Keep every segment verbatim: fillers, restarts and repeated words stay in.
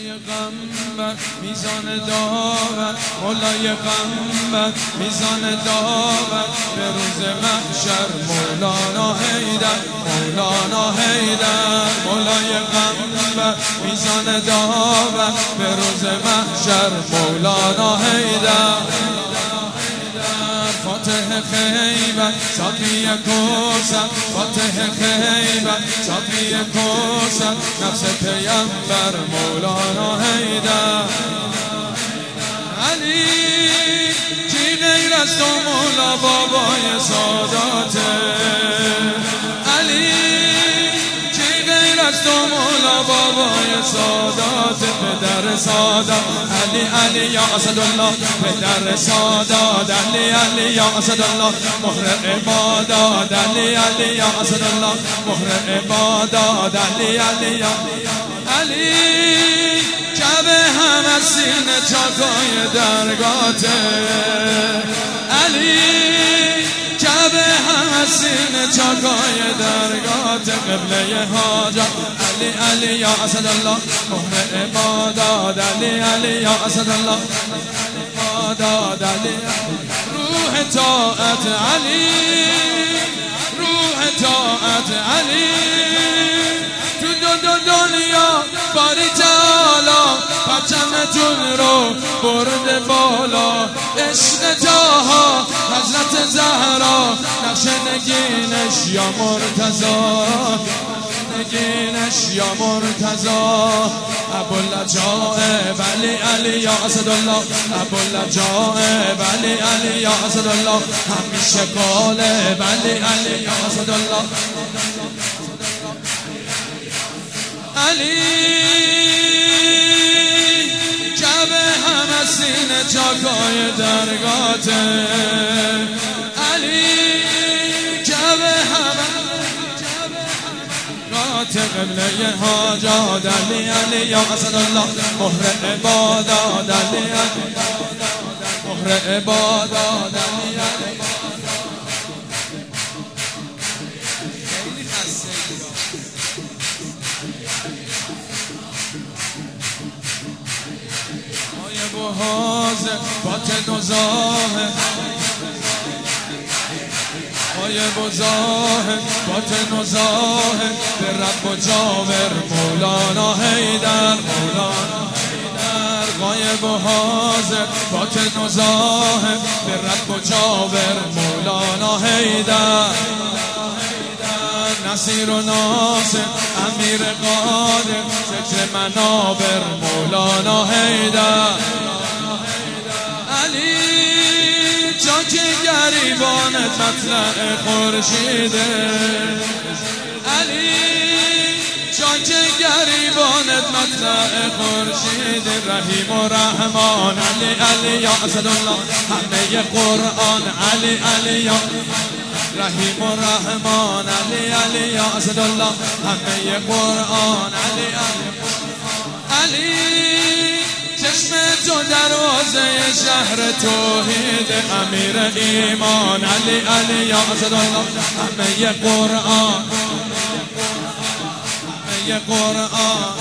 مولای غمبر میزان داور، مولای غمبر میزان داور، به روز محشر مولانا حیدر، مولانا حیدر. مولای غمبر میزان داور، به روز محشر مولانا حیدر. فاتح خیبر ساقی کوثر، فاتح خیبر ساقی کوثر، نفس پیامبر مولانا حیدر. علی کی غیر از تو مولا بابای ساداته، علی کی غیر از تو مولا بابای ساداته، پدر سادات علی علی یا اسدالله، پدر سادات علی علی یا اسدالله، مهر عبادات علی علی یا اسدالله، مهر عبادات علی علی یا علی. کعبه هم از سینه چاکای درگاته، علی کعبه هم از سینه چاکای درگاته، قبله حاجت علی علی یا اسدالله، مهر عبادات علی علی یا اسدالله، عبادات علی. روح طاعت علی، روح طاعت علی، تو دو دو دنیا باری تعالی پرچمتون رو برده بالا. عشق طاها حضرت زهرا، نقش نگینش یا مرتضی، نگینش یا مرتضی. ابوالعجائب علی علی یا اسدالله، ابوالعجائب علی علی یا اسدالله، همیشه غالب علی علی یا اسدالله. علی کعبه هم از سینه چاکای درگاته، علی کعبه هم درگاته، قبله حاجات علی علی یا اسدالله، مهر عبادات علی علی، مهر عبادات علی علی. و حاضر باطن و ظاهر، غایب و ظاهر باطن و ظاهر، به رب و جاور مولانا حیدر، مولانا حیدر. غایب و حاضر باطن و ظاهر، به رب و جاور مولانا حیدر. نصیر و ناصر امیر قادر، ذکر منابر مولانا حیدر. علی جاک گریبانت مطلع خورشیده، علی جاک گریبانت مطلع خورشیده، رحیم و رحمان علی علی یا اسدالله، همه قرآن علی علی یا رحیم و رحمان علی علی یا اسدالله، همه قرآن علی علی. علی چشم تو دروازه شهر توحید، امیر ایمان علی علی یا اسدالله، همه قرآن، همه قرآن.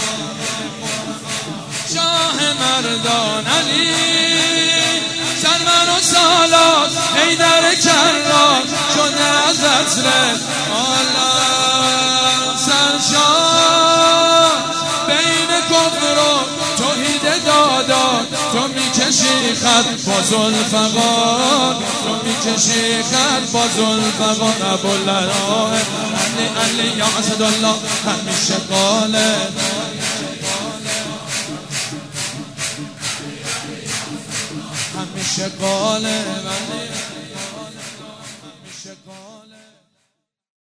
شاه مردان علی سرور و سالات، حیدر کرات شده از عصر آلات، سرشار بین کفر و توحید دادات، تو میکشی خط با ذوالفقار، تو میکشی خط با ذوالفقار. ابوالعجائب علی علی یا اسدالله، همیشه غالب، همیشه غالب.